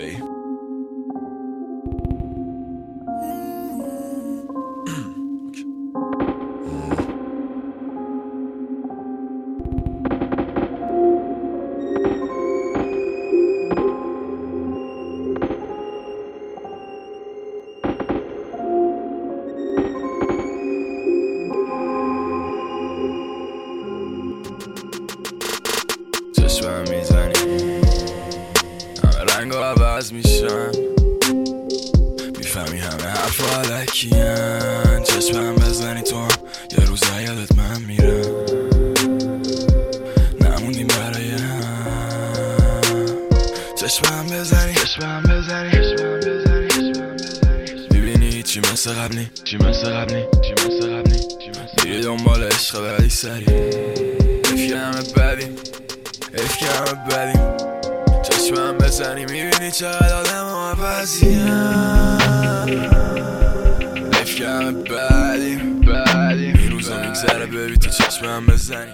بی چشمم میزنی همه رنگ و عوض میشن، میفهمی همه حرف علکین. چشمم بزنی تو هم یه روز یادت من میرم، نموندیم برای هم. چشمم بزنی ببینی چی مثل قبلی میری دنبال عشق ولی سری حیف که همه بدیم. چشمم بزنی میبینی چقدر آدم ها عوضیم، حیف که همه بدیم. این روزا میگذره ببین تو چشمم بزنی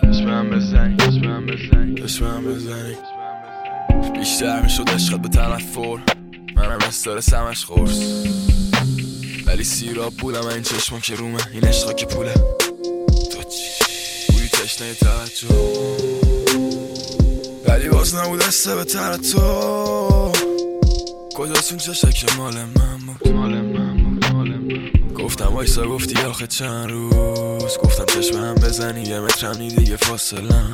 بیشتر میشد عشقت به تنفر، منم استرس همش خورس، ولی سیراب بودم این چشمان که رومه، این عشقا که پوله. تو چی بودی تشنه توجه، ولی باز نبود دسته به تر تو. کجاست چشک که مال من بود، گفتم وایسا گفتی آخه چند روز، گفتم چشمم بزنی یه مترم نی دیگه فاصلم،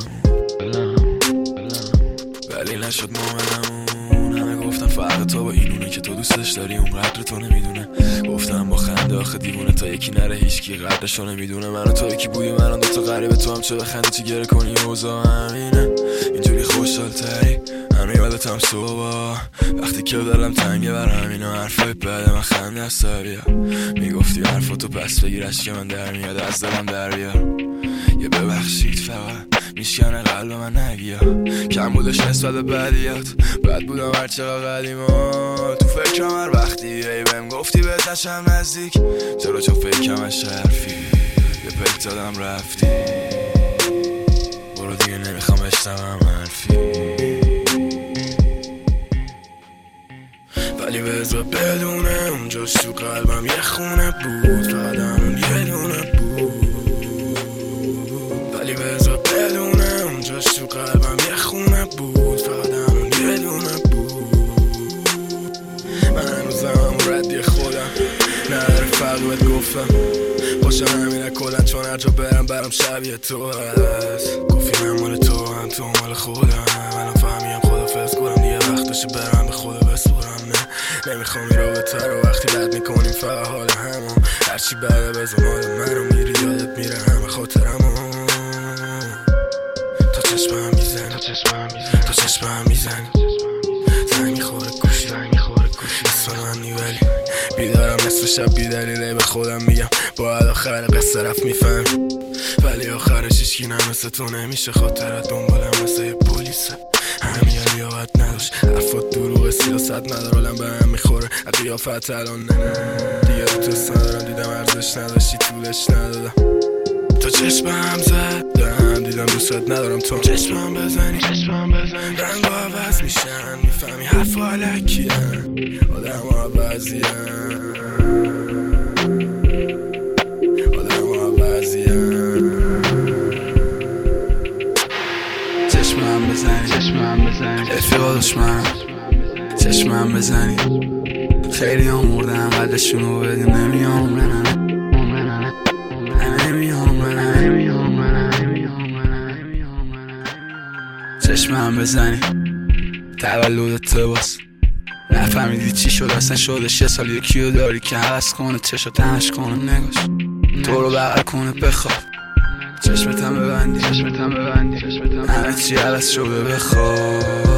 ولی نشد مومنمون. همه گفتم فرق تو با اینونه که تو دوستش داری اونقدر تو نمیدونه، گفتم با خنده آخه دیوونه تا یکی نره هیچکی قدرشو نمیدونه. من و تو یکی بودیم الان دوتا غریبه، تو هم چه بخنده چی گره کنی اوضاع همینه، اینجوری خوشحال تری. هنو یادتم صبح وقتی که دلم تنگه برم اینا حرفای بده من خنده از سریا، میگفتی حرفاتو پس بگیر اشک من در میاد از دلم در بیار. یه ببخشید فقط میشکنه قلب من نگیا، کم بودش نسبت بدیات، بد بودم هرچقدر قدیما. تو فکرم هر وقتی ای بهم گفتی بهت نشم نزدیک، چرا چون فکرم شرفی یه پک دادم رفتی، برو دیگه نمیخوام بشنوم حرفی. ولی بذار بدونه اونجاش تو قلبم یه خونه بود، فقط همون یه دونه بود. ولی بذار بدونه اونجاش تو قلبم یه خونه بود، فقط همون یه دونه بود. من هنوزم همون ردی خودم نداره فرقت گفتم باشه همینه کلن، چون هر جا برم شبیه تو هست. گفتی من مال تو هم تو مال خودم، منم فهمیم خدافظ کنم دیگه وقتشه برم به خدا بسپرم. نه نمیخوام این رابطه رو وقتی بد میکنیم فقط حال همون، هرچی بده بزن مال منو میری یادت میره همه خاطرمو. تا چشمم میزنی زنگ میخوره گوشی نصف منی ولی بیدارم نصف شب بیدلیله به خودم میگم باید آخر قصه رفت میفهم، ولی آخرش هیچکی نمثل تو نمیشه، خاطرت دنبالم مثل یه پولیسه. همین لیاقت نداشت حرفات دروغ سیاست نداره، آلم به هم میخوره قیافت الان نه دیگه رو دوست ندارم، دیدم ارزش نداشتی طولش ندادم. تا چشمم زدم دیدم دوستت ندارم، تو چشمم بزنی رنگ ها عوض میشن، میفهمی حرف ها علکین آدم ها عوضین. چشمم بزنی افیقا دشمن، چشمم بزنی خیلی ها مردن قدرشونو بدیم نمیام چشمم بزنی تولدت باز، نفهمیدی چی شد اصلا شدش یه سال یکیو داری که حوض کنه چشو تنش کنه نگاش تو رو بغل کنه بخواب، چشمتم ببندی همه چی عوض شده بخواب.